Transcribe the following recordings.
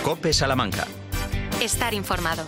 COPE Salamanca. Estar informado.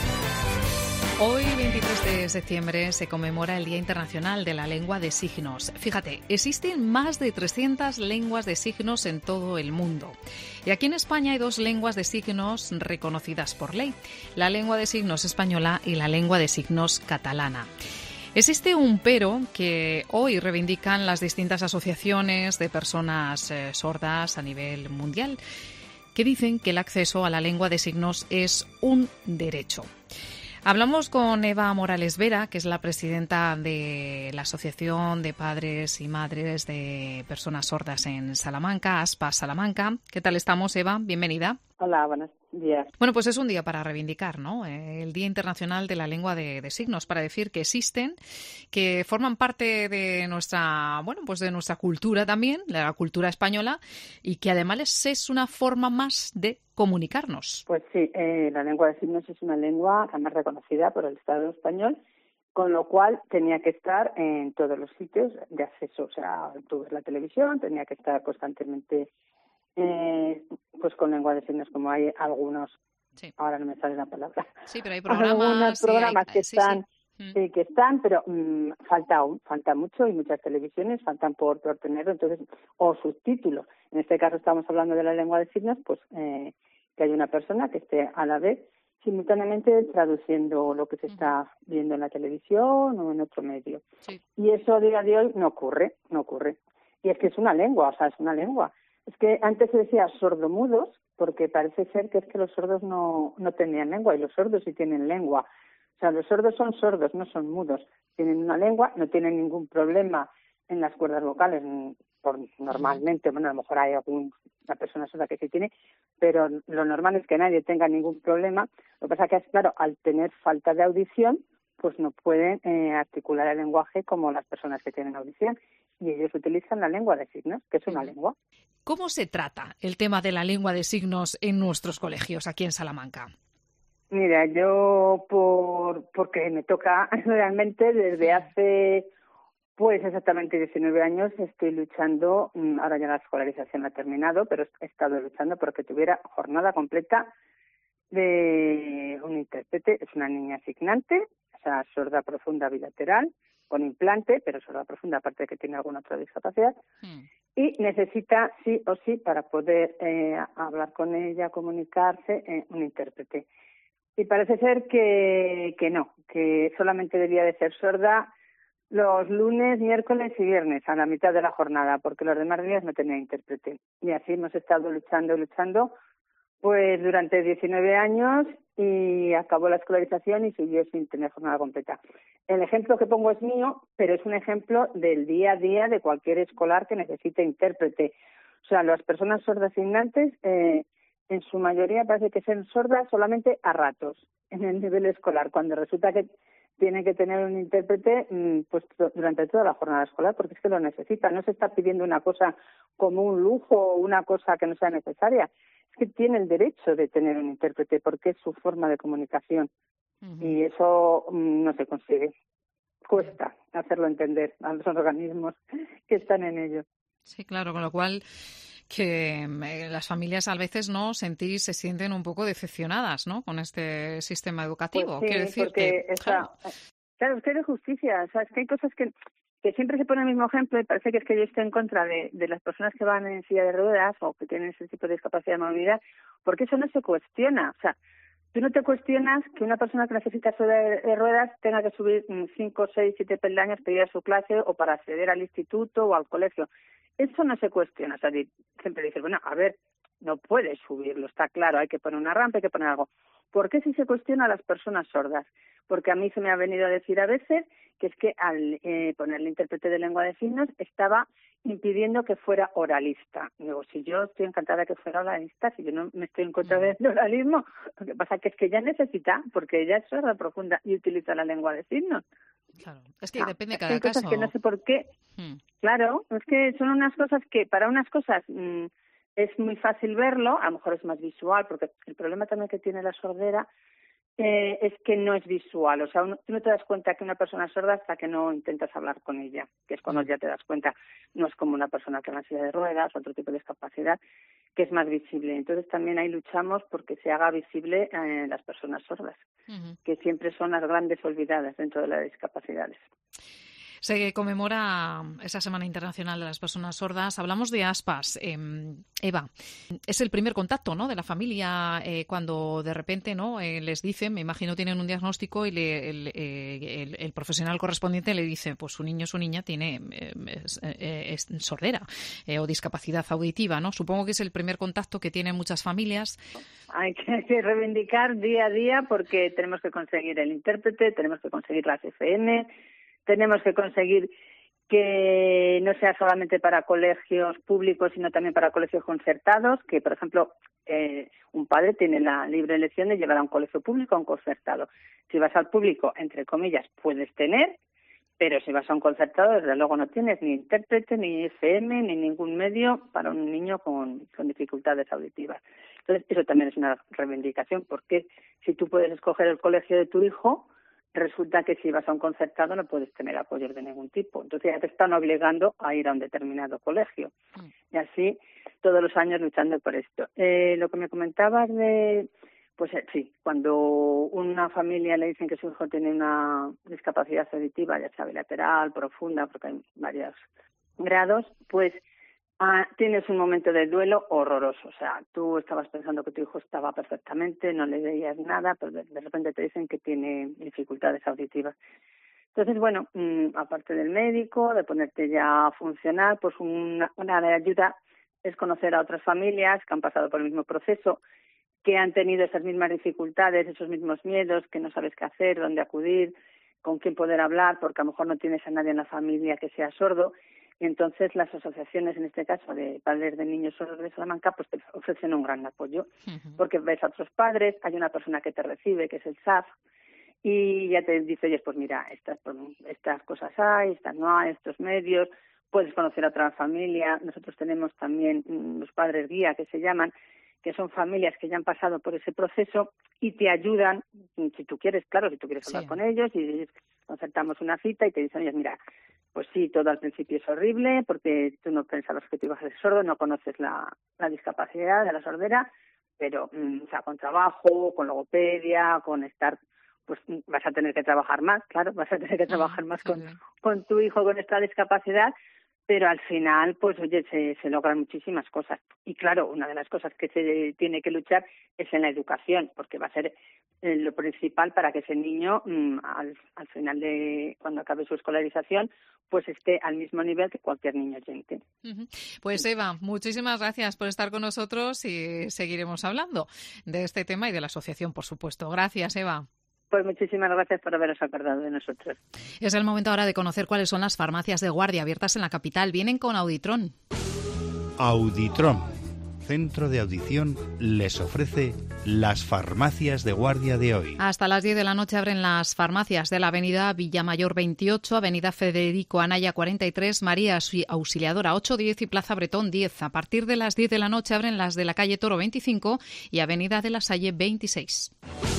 Hoy, 23 de septiembre, se conmemora el Día Internacional de la Lengua de Signos. Fíjate, existen más de 300 lenguas de signos en todo el mundo. Y aquí en España hay 2 lenguas de signos reconocidas por ley: la lengua de signos española y la lengua de signos catalana. Existe un pero que hoy reivindican las distintas asociaciones de personas sordas a nivel mundial, que dicen que el acceso a la lengua de signos es un derecho. Hablamos con Eva Morales Vera, que es la presidenta de la Asociación de Padres y Madres de Personas Sordas en Salamanca, ASPA Salamanca. ¿Qué tal estamos, Eva? Bienvenida. Hola, buenos días. Bueno, pues es un día para reivindicar, ¿no? El Día Internacional de la Lengua de Signos, para decir que existen, que forman parte de nuestra, bueno, pues de nuestra cultura también, de la cultura española, y que además es una forma más de comunicarnos. Pues sí, la lengua de signos es una lengua además reconocida por el Estado español, con lo cual tenía que estar en todos los sitios de acceso. O sea, tú ves la televisión, tenía que estar constantemente pues con lengua de signos, como hay algunos, sí. Ahora no me sale la palabra. Sí, pero hay programas, algunos programas sí, que están, sí, que están, pero falta mucho, y muchas televisiones faltan por tenerlo, entonces, o subtítulos. En este caso estamos hablando de la lengua de signos, pues que hay una persona que esté a la vez simultáneamente traduciendo lo que se está viendo en la televisión o en otro medio. Sí. Y eso a día de hoy no ocurre. Y es que es una lengua, es una lengua. Es que antes se decía sordomudos, porque parece ser que es que los sordos no tenían lengua, y los sordos sí tienen lengua. O sea, los sordos son sordos, no son mudos. Tienen una lengua, no tienen ningún problema en las cuerdas vocales, normalmente. Bueno, a lo mejor hay alguna persona sorda que sí tiene, pero lo normal es que nadie tenga ningún problema. Lo que pasa es que, claro, al tener falta de audición, pues no pueden articular el lenguaje como las personas que tienen audición, y ellos utilizan la lengua de signos, que es una lengua. ¿Cómo se trata el tema de la lengua de signos en nuestros colegios aquí en Salamanca? Mira, yo porque me toca realmente desde hace pues exactamente 19 años estoy luchando. Ahora ya la escolarización ha terminado, pero he estado luchando porque tuviera jornada completa de un intérprete. Es una niña signante, o sea, sorda profunda bilateral, con implante, pero sorda profunda, aparte de que tiene alguna otra discapacidad, y necesita sí o sí, para poder hablar con ella, comunicarse, un intérprete. Y parece ser que no, que solamente debía de ser sorda los lunes, miércoles y viernes, a la mitad de la jornada, porque los demás días no tenía intérprete. Y así hemos estado luchando, pues durante 19 años, y acabó la escolarización y siguió sin tener jornada completa. El ejemplo que pongo es mío, pero es un ejemplo del día a día de cualquier escolar que necesite intérprete. O sea, las personas sordas signantes, en su mayoría parece que son sordas solamente a ratos en el nivel escolar, cuando resulta que tienen que tener un intérprete pues durante toda la jornada escolar, porque es que lo necesitan. No se está pidiendo una cosa como un lujo o una cosa que no sea necesaria. Es que tiene el derecho de tener un intérprete porque es su forma de comunicación. Y eso no se consigue. Cuesta hacerlo entender a los organismos que están en ello. Sí, claro, con lo cual que las familias a veces se sienten un poco decepcionadas, ¿no?, con este sistema educativo. Pues sí, quiero decir porque que claro, es que hay de justicia. O sea, es que hay cosas que siempre se pone el mismo ejemplo, y parece que es que yo estoy en contra de las personas que van en silla de ruedas o que tienen ese tipo de discapacidad de movilidad, porque eso no se cuestiona. O sea, tú no te cuestionas que una persona que necesita silla de ruedas tenga que subir 5, 6, 7 peldaños para ir a su clase o para acceder al instituto o al colegio. Eso no se cuestiona. O sea, siempre dices, bueno, a ver, no puedes subirlo, está claro, hay que poner una rampa, hay que poner algo. ¿Por qué si se cuestiona a las personas sordas? Porque a mí se me ha venido a decir a veces que es que al ponerle intérprete de lengua de signos estaba impidiendo que fuera oralista. Digo, si yo estoy encantada que fuera oralista, si yo no me estoy en contra del oralismo, lo que pasa que es que ella necesita, porque ella es sorda profunda y utiliza la lengua de signos. Claro, es que depende de cada hay cosas caso. Que no sé por qué. Claro, es que son unas cosas que para unas cosas es muy fácil verlo, a lo mejor es más visual, porque el problema también que tiene la sordera Es que no es visual, o sea, tú no te das cuenta que una persona es sorda hasta que no intentas hablar con ella, que es cuando ya te das cuenta. No es como una persona que va en silla de ruedas, otro tipo de discapacidad, que es más visible. Entonces también ahí luchamos porque se haga visible las personas sordas, que siempre son las grandes olvidadas dentro de las discapacidades. Se conmemora esa Semana Internacional de las Personas Sordas. Hablamos de ASPAS. Eva, es el primer contacto, ¿no?, de la familia cuando de repente, ¿no?, les dicen, me imagino tienen un diagnóstico y el profesional correspondiente le dice, pues su niño o su niña tiene es sordera o discapacidad auditiva, ¿no? Supongo que es el primer contacto que tienen muchas familias. Hay que reivindicar día a día porque tenemos que conseguir el intérprete, tenemos que conseguir las FM, tenemos que conseguir que no sea solamente para colegios públicos, sino también para colegios concertados, que, por ejemplo, un padre tiene la libre elección de llevar a un colegio público o a un concertado. Si vas al público, entre comillas, puedes tener, pero si vas a un concertado, desde luego no tienes ni intérprete, ni FM, ni ningún medio para un niño con dificultades auditivas. Entonces, eso también es una reivindicación, porque si tú puedes escoger el colegio de tu hijo, resulta que si vas a un concertado no puedes tener apoyos de ningún tipo. Entonces ya te están obligando a ir a un determinado colegio. Y así todos los años luchando por esto. Lo que me comentabas pues sí, cuando una familia le dicen que su hijo tiene una discapacidad auditiva, ya sea bilateral, profunda, porque hay varios grados, pues tienes un momento de duelo horroroso. O sea, tú estabas pensando que tu hijo estaba perfectamente, no le veías nada, pero de repente te dicen que tiene dificultades auditivas. Entonces, bueno, aparte del médico, de ponerte ya a funcionar, pues una de ayuda es conocer a otras familias que han pasado por el mismo proceso, que han tenido esas mismas dificultades, esos mismos miedos, que no sabes qué hacer, dónde acudir, con quién poder hablar, porque a lo mejor no tienes a nadie en la familia que sea sordo. Y entonces las asociaciones, en este caso de padres de niños sordos de Salamanca, pues te ofrecen un gran apoyo, porque ves a otros padres, hay una persona que te recibe, que es el SAF, y ya te dice, oye, pues mira, estas cosas hay, estas no hay, estos medios, puedes conocer a otra familia. Nosotros tenemos también los padres guía, que se llaman, que son familias que ya han pasado por ese proceso y te ayudan, si tú quieres, claro, si tú quieres hablar con ellos, y concertamos una cita y te dicen, oye, mira, pues sí, todo al principio es horrible porque tú no pensabas que te ibas a ser sordo, no conoces la discapacidad de la sordera, pero o sea, con trabajo, con logopedia, con estar, pues vas a tener que trabajar más, claro, vas a tener que trabajar más con tu hijo con esta discapacidad, pero al final, pues oye, se logran muchísimas cosas. Y claro, una de las cosas que se tiene que luchar es en la educación, porque va a ser lo principal para que ese niño, al final de cuando acabe su escolarización, pues esté al mismo nivel que cualquier niño oyente. Pues Eva, muchísimas gracias por estar con nosotros y seguiremos hablando de este tema y de la asociación, por supuesto. Gracias, Eva. Pues muchísimas gracias por haberos acordado de nosotros. Es el momento ahora de conocer cuáles son las farmacias de guardia abiertas en la capital. Vienen con Auditrón. Auditrón, centro de audición, les ofrece las farmacias de guardia de hoy. Hasta las 10 de la noche abren las farmacias de la avenida Villamayor 28, avenida Federico Anaya 43, María Auxiliadora 8, 10 y Plaza Bretón 10. A partir de las 10 de la noche abren las de la calle Toro 25 y avenida de la Salle 26.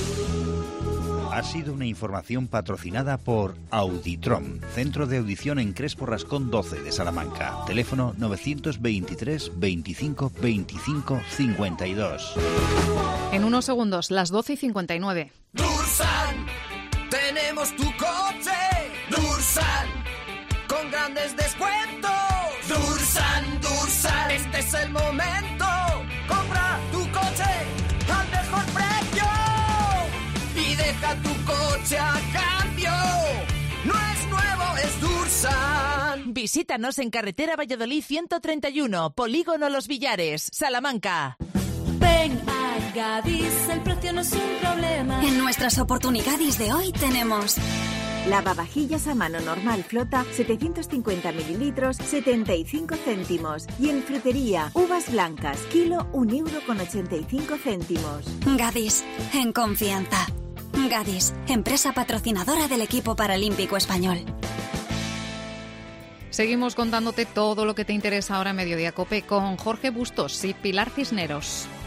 Ha sido una información patrocinada por Auditrón, centro de audición en Crespo Rascón 12 de Salamanca. Teléfono 923 25 25 52. En unos segundos, las 12:59. Dursan, tenemos tu coche. Dursan, con grandes descuentos. Dursan, este es el momento. Compra tu coche al mejor precio. Y deja tu coche a cambio. No es nuevo, es Dursan. Visítanos en carretera Valladolid 131, Polígono Los Villares, Salamanca. Ven a Gadis, el precio no es un problema. En nuestras oportunidades de hoy tenemos lavavajillas a mano normal flota, 750 mililitros, 75 céntimos. Y en frutería, uvas blancas, kilo, 1,85 €. Gadis, en confianza. Gadis, empresa patrocinadora del equipo paralímpico español. Seguimos contándote todo lo que te interesa ahora en Mediodía COPE con Jorge Bustos y Pilar Cisneros.